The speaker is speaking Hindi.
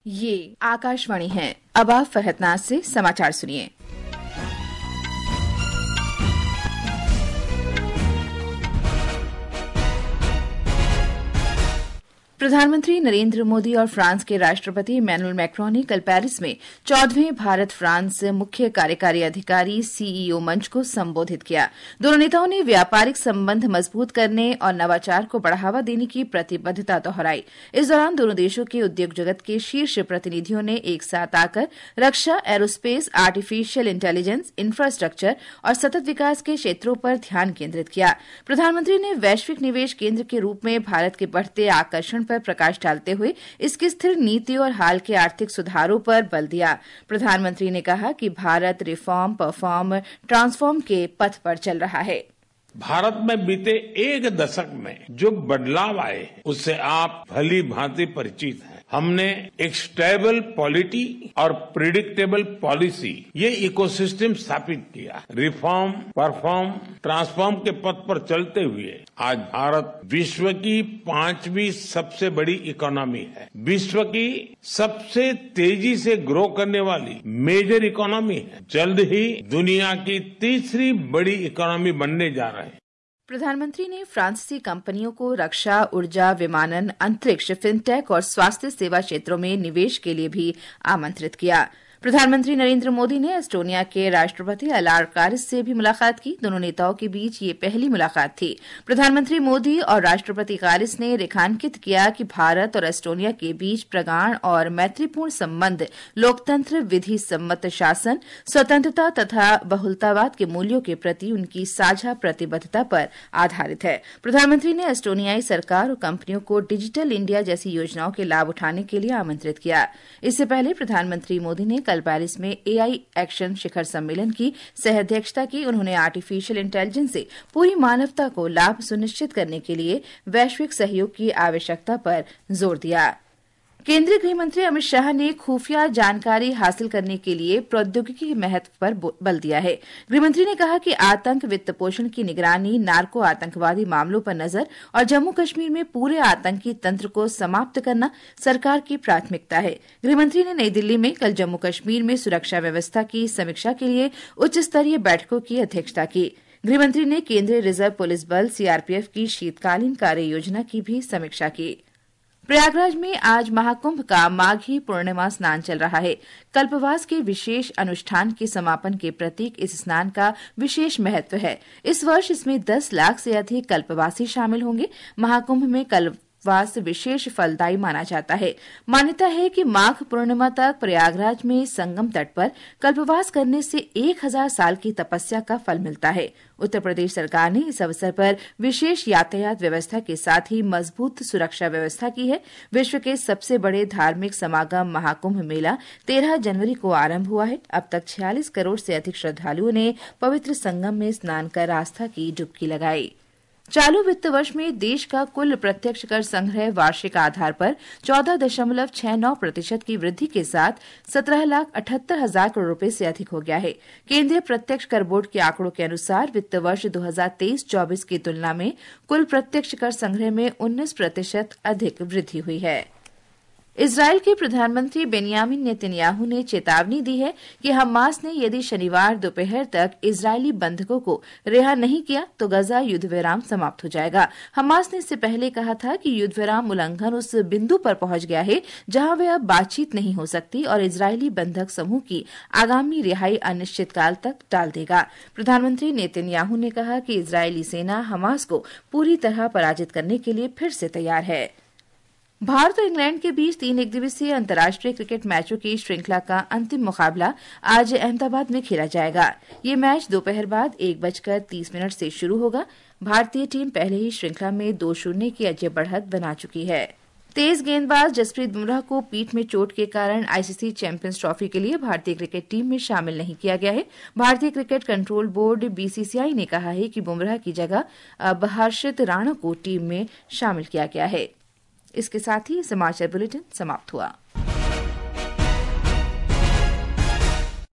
ये आकाशवाणी है। अब आप फहतनाज से समाचार सुनिए। प्रधानमंत्री नरेंद्र मोदी और फ्रांस के राष्ट्रपति इमैनुअल मैक्रों ने कल पेरिस में 14वें भारत फ्रांस मुख्य कार्यकारी अधिकारी सीईओ मंच को संबोधित किया। दोनों नेताओं ने व्यापारिक संबंध मजबूत करने और नवाचार को बढ़ावा देने की प्रतिबद्धता दोहराई। इस दौरान दोनों देशों के उद्योग जगत के शीर्ष प्रतिनिधियों ने एक साथ आकर रक्षा, एरोस्पेस, आर्टिफिशियल इंटेलिजेंस, इंफ्रास्ट्रक्चर और सतत विकास के क्षेत्रों पर ध्यान केंद्रित किया। प्रधानमंत्री ने वैश्विक निवेश केंद्र के रूप में भारत के बढ़ते आकर्षण पर प्रकाश डालते हुए इसकी स्थिर नीति और हाल के आर्थिक सुधारों पर बल दिया। प्रधानमंत्री ने कहा कि भारत रिफॉर्म, परफॉर्म, ट्रांसफॉर्म के पथ पर चल रहा है। भारत में बीते एक दशक में जो बदलाव आए उससे आप भली भांति परिचित हैं। हमने एक स्टेबल पॉलिटी और प्रिडिक्टेबल पॉलिसी ये इकोसिस्टम स्थापित किया। रिफॉर्म, परफॉर्म, ट्रांसफॉर्म के पथ पर चलते हुए आज भारत विश्व की 5वीं सबसे बड़ी इकोनॉमी है। विश्व की सबसे तेजी से ग्रो करने वाली मेजर इकोनॉमी है। जल्द ही दुनिया की तीसरी बड़ी इकोनॉमी बनने जा रहे हैं। प्रधानमंत्री ने फ्रांसीसी कंपनियों को रक्षा, ऊर्जा, विमानन, अंतरिक्ष, फिनटेक और स्वास्थ्य सेवा क्षेत्रों में निवेश के लिए भी आमंत्रित किया। प्रधानमंत्री नरेंद्र मोदी ने एस्टोनिया के राष्ट्रपति अलार कारिस से भी मुलाकात की। दोनों नेताओं के बीच ये पहली मुलाकात थी। प्रधानमंत्री मोदी और राष्ट्रपति कारिस ने रेखांकित किया कि भारत और एस्टोनिया के बीच प्रगाढ़ और मैत्रीपूर्ण संबंध लोकतंत्र, विधि सम्मत शासन, स्वतंत्रता तथा बहुलतावाद के मूल्यों के प्रति उनकी साझा प्रतिबद्धता पर आधारित है। प्रधानमंत्री ने एस्टोनियाई सरकार और कंपनियों को डिजिटल इंडिया जैसी योजनाओं के लाभ उठाने के लिए आमंत्रित किया। इससे पहले प्रधानमंत्री मोदी ने कल पेरिस में एआई एक्शन शिखर सम्मेलन की सह-अध्यक्षता की। उन्होंने आर्टिफिशियल इंटेलिजेंस से पूरी मानवता को लाभ सुनिश्चित करने के लिए वैश्विक सहयोग की आवश्यकता पर जोर दिया। केंद्रीय गृह मंत्री अमित शाह ने खुफिया जानकारी हासिल करने के लिए प्रौद्योगिकी के महत्व पर बल दिया है। गृहमंत्री ने कहा कि आतंक, वित्त पोषण की निगरानी, नार्को आतंकवादी मामलों पर नजर और जम्मू कश्मीर में पूरे आतंकी तंत्र को समाप्त करना सरकार की प्राथमिकता है। गृहमंत्री ने नई दिल्ली में कल जम्मू कश्मीर में सुरक्षा व्यवस्था की समीक्षा के लिए उच्च स्तरीय बैठकों की अध्यक्षता की। गृहमंत्री ने केंद्रीय रिजर्व पुलिस बल सीआरपीएफ की शीतकालीन कार्य योजना की भी समीक्षा की। प्रयागराज में आज महाकुंभ का माघी पूर्णिमा स्नान चल रहा है। कल्पवास के विशेष अनुष्ठान के समापन के प्रतीक इस स्नान का विशेष महत्व है। इस वर्ष इसमें 10 लाख से अधिक कल्पवासी शामिल होंगे। महाकुंभ में कल्पवास विशेष फलदायी माना जाता है। मान्यता है कि माघ पूर्णिमा तक प्रयागराज में संगम तट पर कल्पवास करने से 1000 साल की तपस्या का फल मिलता है। उत्तर प्रदेश सरकार ने इस अवसर पर विशेष यातायात व्यवस्था के साथ ही मजबूत सुरक्षा व्यवस्था की है। विश्व के सबसे बड़े धार्मिक समागम महाकुंभ मेला 13 जनवरी को आरंभ हुआ है। अब तक 46 करोड़ से अधिक श्रद्धालुओं ने पवित्र संगम में स्नान कर आस्था की डुबकी लगाई। चालू वित्त वर्ष में देश का कुल प्रत्यक्ष कर संग्रह वार्षिक आधार पर 14.69% की वृद्धि के साथ 17,78,000 करोड़ रुपए से अधिक हो गया है। केंद्रीय प्रत्यक्ष कर बोर्ड के आंकड़ों के अनुसार वित्त वर्ष 2023-24 की तुलना में कुल प्रत्यक्ष कर संग्रह में 19% अधिक वृद्धि हुई है। इजरायल के प्रधानमंत्री बेनियामिन नेतन्याहू ने चेतावनी दी है कि हमास ने यदि शनिवार दोपहर तक इजरायली बंधकों को रिहा नहीं किया तो गजा युद्ध विराम समाप्त हो जाएगा। हमास ने इससे पहले कहा था कि युद्ध विराम उल्लंघन उस बिंदु पर पहुंच गया है जहां वे अब बातचीत नहीं हो सकती और इजरायली बंधक समूह की आगामी रिहाई अनिश्चितकाल तक टाल देगा। प्रधानमंत्री नेतन्याहू ने कहा कि इजरायली सेना हमास को पूरी तरह पराजित करने के लिए फिर से तैयार है। भारत और इंग्लैंड के बीच 3 एकदिवसीय अंतर्राष्ट्रीय क्रिकेट मैचों की श्रृंखला का अंतिम मुकाबला आज अहमदाबाद में खेला जाएगा। ये मैच दोपहर बाद 1:30 से शुरू होगा। भारतीय टीम पहले ही श्रृंखला में 2-0 की अजय बढ़त बना चुकी है। तेज गेंदबाज जसप्रीत बुमराह को पीठ में चोट के कारण आईसीसी चैंपियंस ट्रॉफी के लिए भारतीय क्रिकेट टीम में शामिल नहीं किया गया है। भारतीय क्रिकेट कंट्रोल बोर्ड बीसीसीआई ने कहा है कि बुमराह की जगह अब हर्षित राणा को टीम में शामिल किया गया है। इसके साथ ही समाचार बुलेटिन समाप्त हुआ।